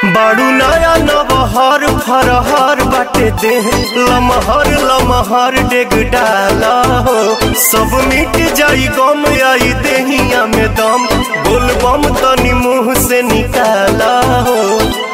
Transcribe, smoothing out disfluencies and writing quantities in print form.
बाड़ू नया नवहर फरहर बाटे दे लमहर लमहर डेग डाला हो सब मिट जाई गम आई देहिया में दम बोलबम तनी मुंह से निकाला हो।